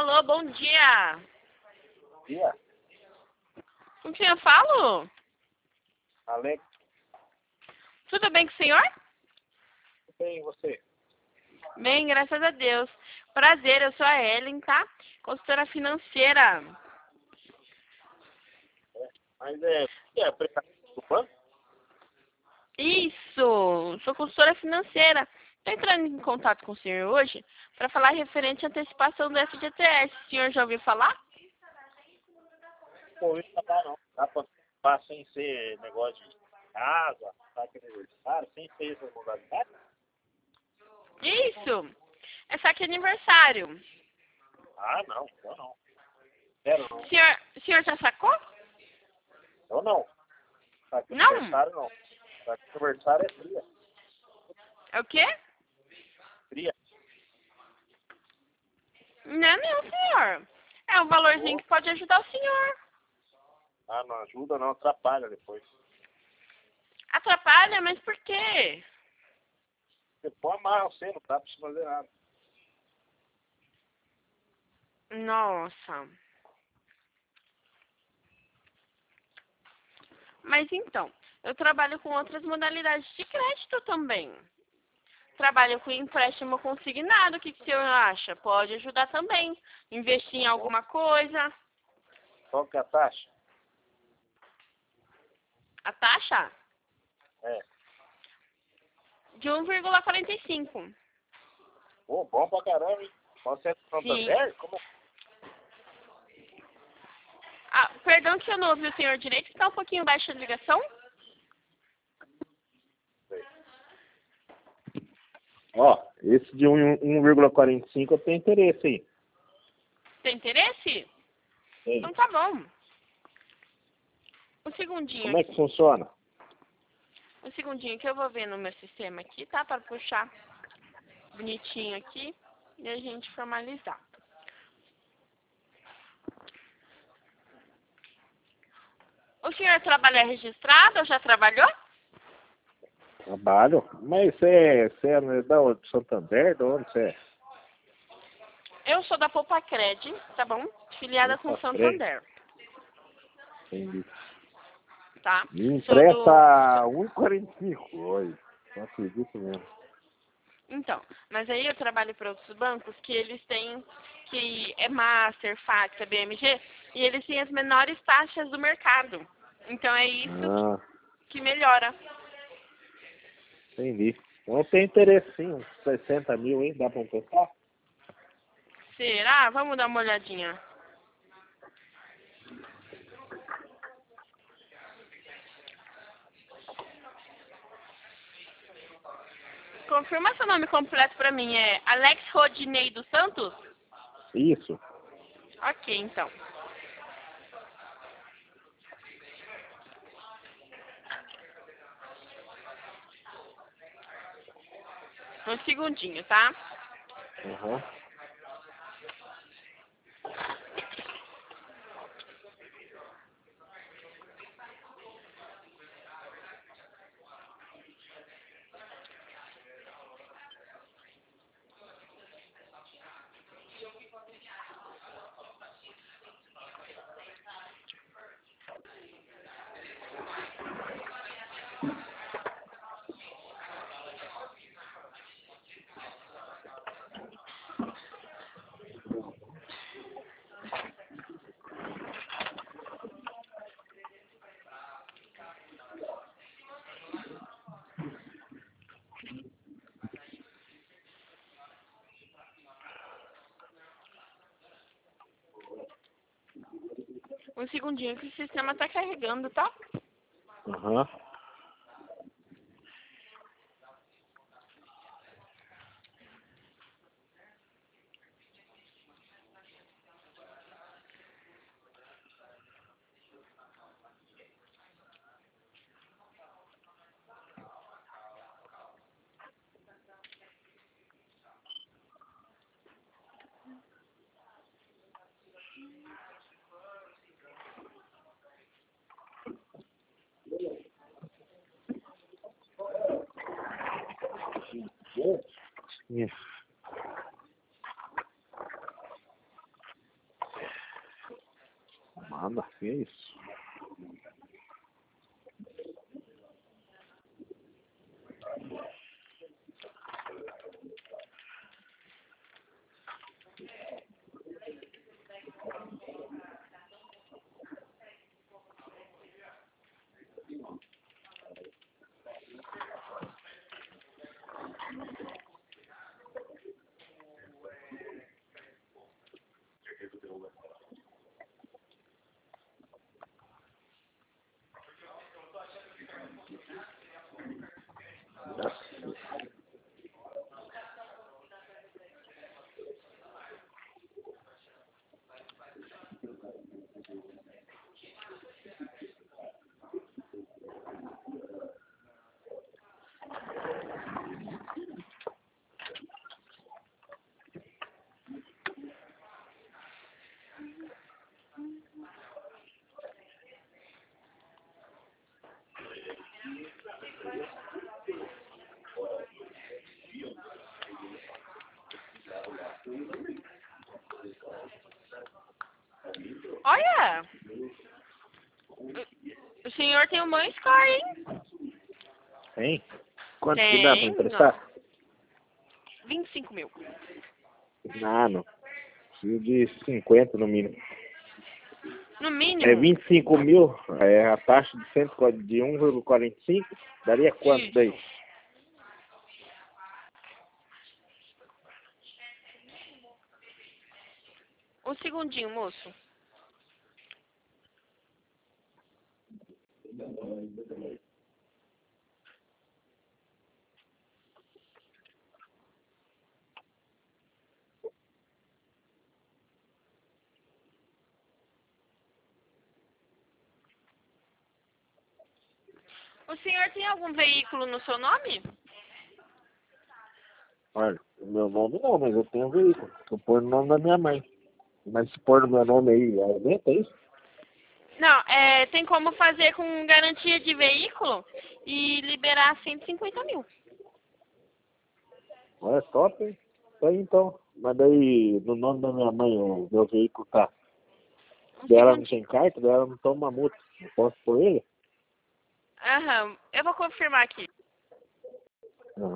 Alô, bom dia. Dia, Com quem eu falo? Alex, Tudo bem com o senhor? tudo bem e você? Bem, graças a Deus. Prazer, eu sou a Ellen, tá? Consultora financeira. Mas é aplicativo do banco? Isso, sou consultora financeira. Estou entrando em contato com o senhor hoje para falar referente à antecipação do FGTS. O senhor já ouviu falar? Pô, isso não dá não. Dá pra participar sem ser negócio de casa, saque aniversário, sem ser essa modalidade? Isso, é saque aniversário. Ah, não, eu não. Quero não. O senhor já sacou? Eu não. Saque Não? aniversário não. Saque aniversário é fria. É o quê? Fria. Não é não, senhor. É um valorzinho que pode ajudar o senhor. Ah, não ajuda não, atrapalha depois. Atrapalha, mas por quê? Você pode amarrar você, não dá pra você fazer nada. Nossa. Mas então, eu trabalho com outras modalidades de crédito também. Trabalho com empréstimo consignado. O que o senhor acha? Pode ajudar também. Investir em alguma coisa. Qual que é a taxa? A taxa? É. De 1,45. Pô, bom pra caramba, hein? Você é do Sim. Santander? Como é? Ah, perdão que eu não ouvi o senhor direito. Está um pouquinho baixa a ligação? Ó, esse de 1,45 eu tenho interesse aí. Tem interesse? Tem. Então tá bom. Um segundinho Como é que aqui. funciona? Um segundinho que eu vou ver no meu sistema aqui, tá? Para puxar bonitinho aqui e a gente formalizar. O senhor trabalha registrado ou já trabalhou? Trabalho. Mas você é da onde? Santander? De onde você é? Eu sou da Poupa-Cred, tá bom? Filiada com Opa, Fred. Santander, Entendi. tá? Me Sou do... empresta 1,45. Oi, não acredito mesmo. Então, mas aí eu trabalho para outros bancos que eles têm, que é Master, Facta, BMG, e eles têm as menores taxas do mercado. Então é isso Ah, que melhora. entendi. Então eu tenho interesse sim, uns 60 mil, hein? Dá pra emprestar? Será? Vamos dar uma olhadinha. Confirma seu nome completo para mim. É Alex Rodinei dos Santos? Isso. Ok, então. Um segundinho, tá? Aham. Um segundinho que o sistema tá carregando, tá? Aham. Isso. Nada, que isso. Olha! O senhor tem um bom score, hein? Tem? Quanto que dá pra Tem. emprestar? 25 mil. Ah, não. Preciso de 50 no mínimo. No É mínimo. 25 mil, é a taxa de 1,45, daria quanto Isso. daí? Um segundinho, moço. O senhor tem algum veículo no seu nome? Olha, o meu nome não, mas eu tenho um veículo. Eu pôr no nome da minha mãe. Mas se pôr no meu nome aí, aumenta isso? Não, tem como fazer com garantia de veículo e liberar 150 mil. Olha, top, hein? Tá aí então. Mas daí, no nome da minha mãe, o meu veículo tá. Um Dela não segundinho. tem carta, dela não toma multa. Eu posso pôr ele? Aham, eu vou confirmar aqui. Aham.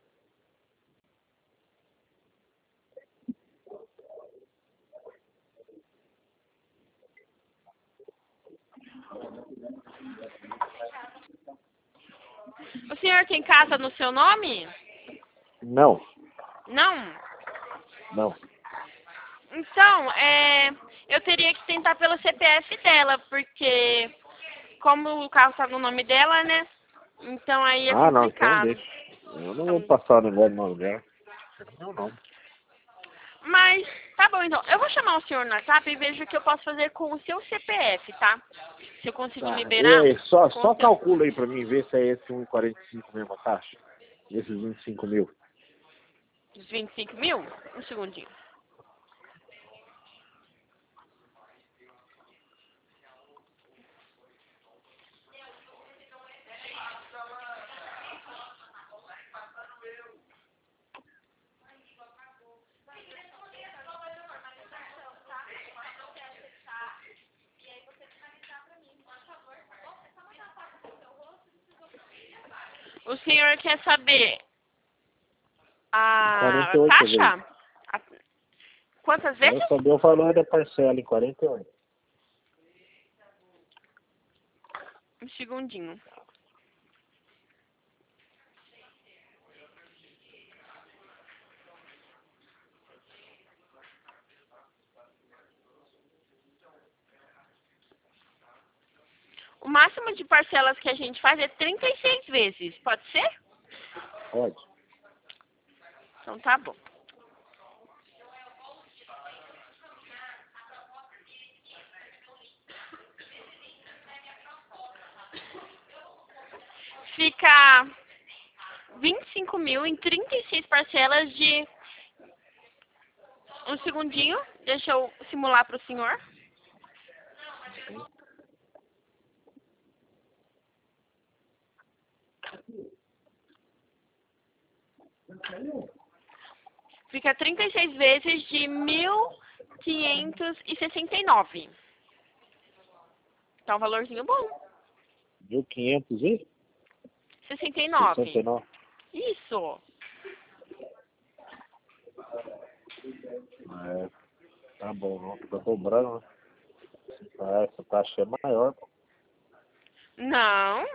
O senhor tem casa no seu nome? Não, Não? não. Então, eu teria que tentar pelo CPF dela, porque como o carro tá no nome dela, né? Então aí é Ah, não, então complicado. deixa. Eu não vou Então, passar o negócio no nome dela. Não, não. mas, tá bom então. Eu vou chamar o senhor no WhatsApp e vejo o que eu posso fazer com o seu CPF, tá? Se eu consigo Tá. E liberar aí, só, com o só seu... calcula aí pra mim ver se é esse 1,45 mesmo a taxa. Esses 25 mil. Os 25 mil? Um segundinho. O senhor quer saber a 48 vezes. taxa? A- Quantas Eu vezes? saber o valor da parcela em 48. Um segundinho. O máximo de parcelas que a gente faz é 36 vezes. Pode ser? Pode. Então tá bom. Fica 25 mil em 36 parcelas de... Um segundinho. Deixa eu simular para o senhor. Fica 36 vezes de 1.569. Tá um valorzinho bom. 1.500 e 69. 69. Isso. É, tá bom, não. Tá cobrando, né? Ah, essa taxa é maior, pô. Não.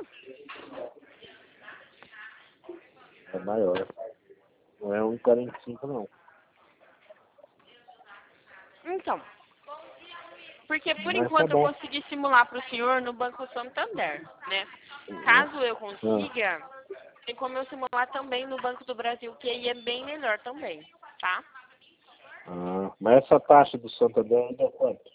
É maior. Não é 1,45 não. Então. Porque por Mas tá enquanto eu bom. consegui simular para o senhor no Banco Santander, né? Caso eu consiga, tem como eu simular também no Banco do Brasil, que aí é bem melhor também, tá? Ah, mas essa taxa do Santander ainda é quanto?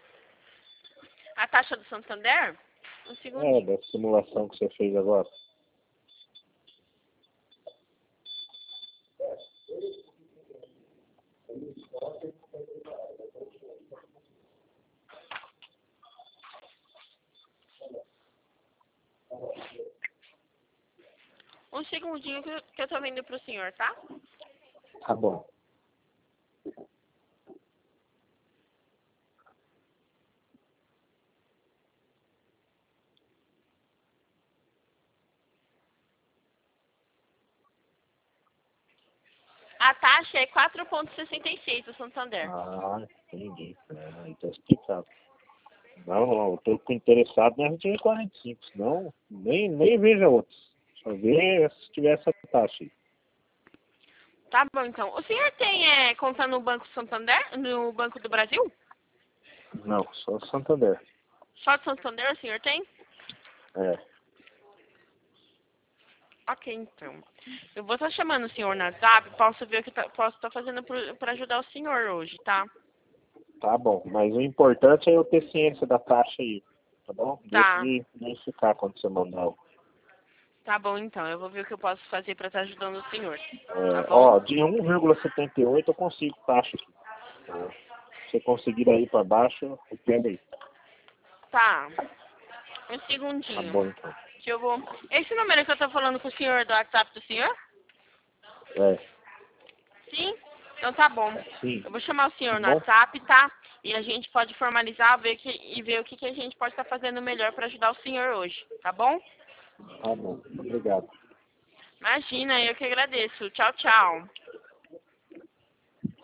A taxa do Santander, um É, segundinho. da simulação que você fez agora. Um segundinho que eu tô vendo pro senhor, tá? Tá bom. A taxa é 4,66 do Santander. Ah, entendi. É, aí tá explicado. Não, eu tô interessado na RT45, senão nem veja outros. Só vê se tiver essa taxa aí. Tá bom, então. O senhor tem conta no Banco Santander? No Banco do Brasil? Não, só Santander. Só do Santander o senhor tem? É, Ok, então. Eu vou estar chamando o senhor no WhatsApp, posso ver o que posso estar fazendo para ajudar o senhor hoje, tá? tá bom. Mas o importante é eu ter ciência da taxa aí, tá bom? Deixa Tá. de ficar quando você mandar o. Tá bom, então. Eu vou ver o que eu posso fazer para estar ajudando o senhor. Tá É, bom? ó, de 1,78 eu consigo taxa aqui. Se você conseguir aí para baixo, eu pego aí. Tá. Um Tá segundinho. bom, então. Que eu vou... Esse número que eu tô falando com o senhor do WhatsApp do senhor? É, Sim? Então tá bom. sim. Eu vou chamar o Tá senhor no bom? WhatsApp, tá? E a gente pode formalizar e ver o que a gente pode estar fazendo melhor para ajudar o senhor hoje, tá bom? Tá bom. Obrigado. Imagina, eu que agradeço. Tchau, tchau.